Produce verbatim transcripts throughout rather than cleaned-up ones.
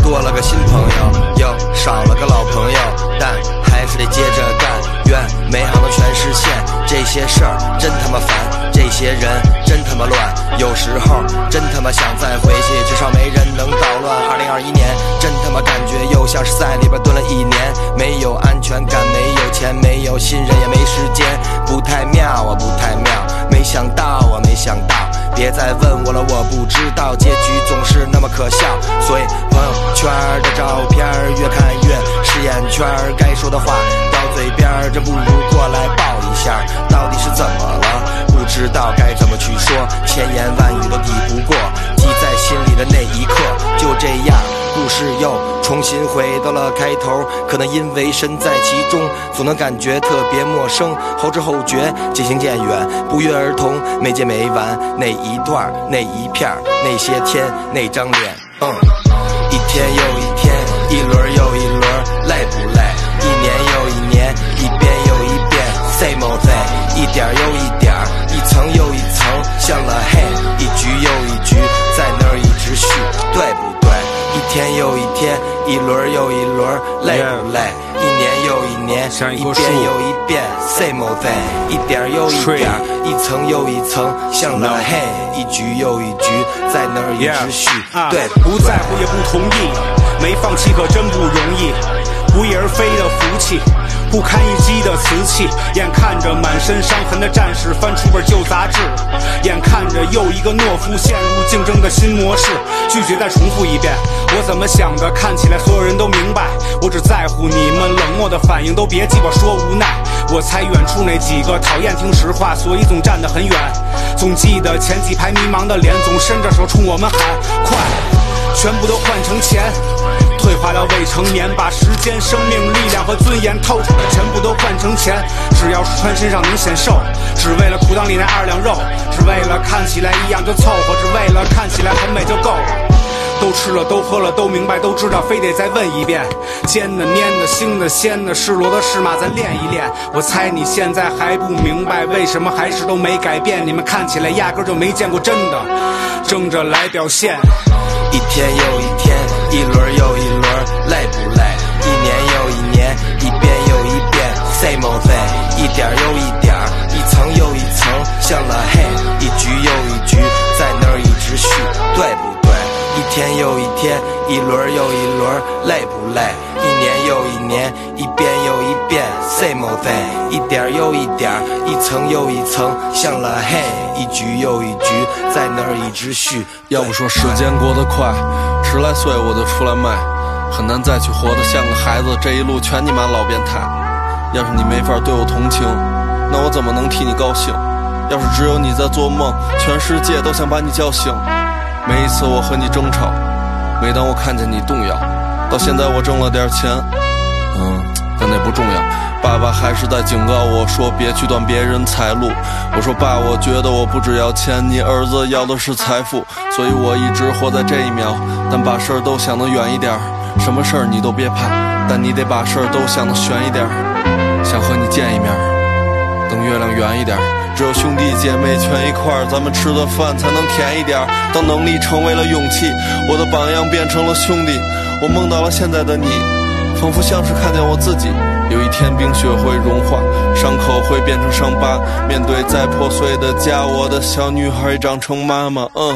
多了个新朋友，又少了个老朋友，但还是得接着干，愿美好能全实现。这些事儿真他妈烦，这些人真他妈乱，有时候真他妈想再回去，至少没人能捣乱。二零二一年真他妈感觉又像是在里边蹲了一年，没有安全感，没有钱，没有信任，也没时间，不太妙啊，不太妙，没想到啊，没想到，别再问我了，我不知道，结局总是那么可笑，所以朋友圈的照片越看越是眼圈，该说的话到嘴边，真不如过来抱一下，到底是怎么了？不知道该怎么去说，千言万语都抵不过记在心里的那一刻。就这样，故事又重新回到了开头，可能因为身在其中，总能感觉特别陌生，后知后觉，渐行渐远，不约而同，没结没完，那一段，那一片，那些天，那张脸，嗯，一天又一天，一轮又一轮，累不累？一年又一年，一遍又一遍 ，same old thing， 一点又一点，一层又一层，像了嘿，一局又一局，在那儿一直续，对不对？一天又一天，一轮又一轮，累不累？一年又一年，一遍又一遍 ，same old thing， 一点又一点，一层又一层，像了嘿，一局又一局，在那儿一直续，对， 不在乎也不同意，没放弃可真不容易，不翼而飞的福气。不堪一击的瓷器，眼看着满身伤痕的战士翻出本旧杂志，眼看着又一个懦夫陷入竞争的新模式，拒绝再重复一遍我怎么想的，看起来所有人都明白，我只在乎你们冷漠的反应，都别鸡巴说无奈。我猜远处那几个讨厌听实话，所以总站得很远，总记得前几排迷茫的脸，总伸着手冲我们喊快，全部都换成钱，退化到未成年，把时间、生命力量和尊严掏出来，全部都换成钱。只要是穿身上能显瘦，只为了裤裆里那二两肉，只为了看起来一样就凑合，只为了看起来很美就够了。都吃了，都喝了，都明白，都知道，非得再问一遍。尖的、粘的、腥的、鲜的，是骡的是马，咱练一练。我猜你现在还不明白，为什么还是都没改变？你们看起来压根就没见过真的，争着来表现。 一天又一天，一轮又一轮，累不累？一年又一年，一遍又一遍 ，same old thing， 一点又一点，一层又一层，像了嘿，一局又一局，在那儿一直续，对不对？一天又一天，一轮又一轮，累不累？一年又一年，一遍又一遍 ，same old thing， 一点又一点，一层又一层，像了嘿，一局又一局，在那儿一直续。 要不说时间过得快，十来岁我就出来卖，很难再去活得像个孩子，这一路全你妈老变态。要是你没法对我同情，那我怎么能替你高兴？要是只有你在做梦，全世界都想把你叫醒。每一次我和你争吵，每当我看见你动摇，到现在我挣了点钱，嗯，但那不重要。爸爸还是在警告我说别去断别人财路。我说爸，我觉得我不只要钱，你儿子要的是财富，所以我一直活在这一秒，但把事儿都想得远一点，什么事儿你都别怕，但你得把事儿都想得悬一点。想和你见一面，等月亮圆一点，只有兄弟姐妹全一块儿，咱们吃的饭才能甜一点。当能力成为了勇气，我的榜样变成了兄弟，我梦到了现在的你，仿佛像是看见我自己。有一天冰雪会融化，伤口会变成伤疤，面对再破碎的家，我的小女孩会长成妈妈。嗯，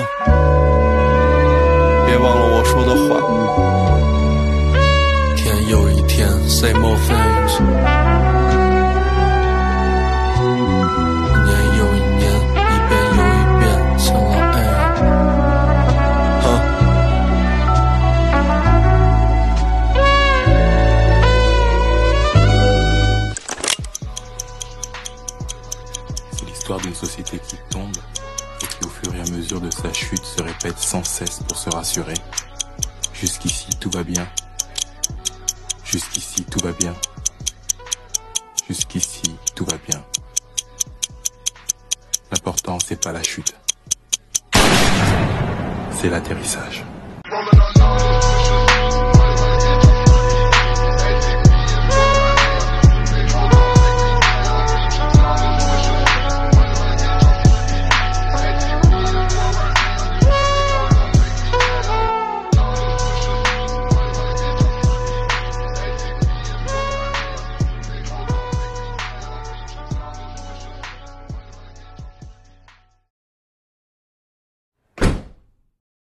别忘了我说的话。天又一天 same old things， d'une société qui tombe et qui au fur et à mesure de sa chute se répète sans cesse pour se rassurer. Jusqu'ici tout va bien. Jusqu'ici tout va bien. Jusqu'ici tout va bien. L'important c'est pas la chute, c'est l'atterrissage.